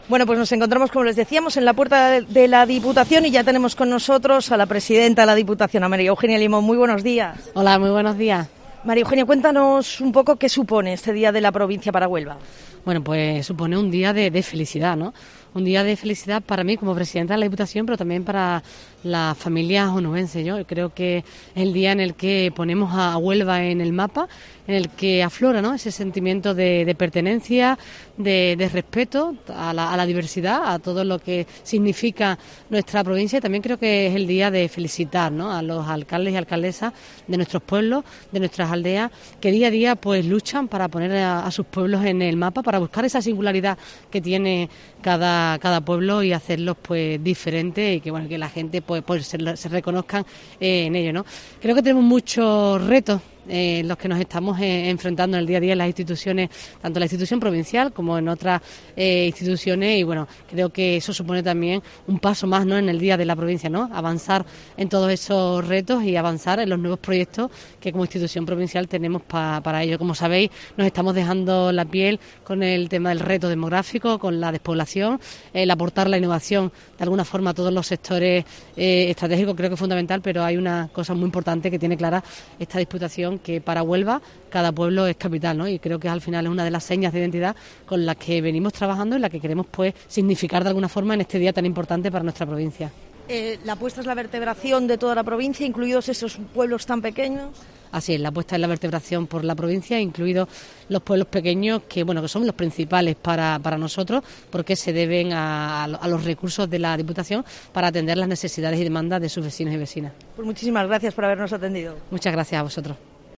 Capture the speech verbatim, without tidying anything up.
Bueno, pues nos encontramos, como les decíamos, en la puerta de la Diputación y ya tenemos con nosotros a la presidenta de la Diputación, a María Eugenia Limón. Muy buenos días. Hola, muy buenos días. María Eugenia, cuéntanos un poco qué supone este Día de la Provincia para Huelva. Bueno, pues supone un día de, de felicidad, ¿no? Un día de felicidad para mí como presidenta de la Diputación, pero también para las familias onubenses. Yo creo que es el día en el que ponemos a Huelva en el mapa, en el que aflora, ¿no?, ese sentimiento de, de pertenencia, de, de respeto a la, a la diversidad, a todo lo que significa nuestra provincia. Y también creo que es el día de felicitar, ¿no?, a los alcaldes y alcaldesas de nuestros pueblos, de nuestras aldeas, que día a día pues luchan para poner a, a sus pueblos en el mapa, para buscar esa singularidad que tiene cada, cada pueblo y hacerlos pues diferentes y que bueno que la gente pues, pues se, se reconozcan eh, en ello, ¿no? Creo que tenemos muchos retos en eh, los que nos estamos eh, enfrentando en el día a día en las instituciones, tanto en la institución provincial como en otras eh, instituciones, y bueno, creo que eso supone también un paso más, ¿no?, en el día de la provincia, ¿no?, avanzar en todos esos retos y avanzar en los nuevos proyectos que como institución provincial tenemos pa, para ello. Como sabéis, nos estamos dejando la piel con el tema del reto demográfico, con la despoblación, el aportar la innovación de alguna forma a todos los sectores eh, estratégicos, creo que es fundamental, pero hay una cosa muy importante que tiene clara esta Diputación, que para Huelva cada pueblo es capital, ¿no? Y creo que al final es una de las señas de identidad con las que venimos trabajando y la que queremos pues significar de alguna forma en este día tan importante para nuestra provincia. Eh, la apuesta es la vertebración de toda la provincia, incluidos esos pueblos tan pequeños. Así es, la apuesta es la vertebración por la provincia, incluidos los pueblos pequeños, que bueno que son los principales para, para nosotros, porque se deben a, a los recursos de la Diputación para atender las necesidades y demandas de sus vecinos y vecinas. Pues muchísimas gracias por habernos atendido. Muchas gracias a vosotros.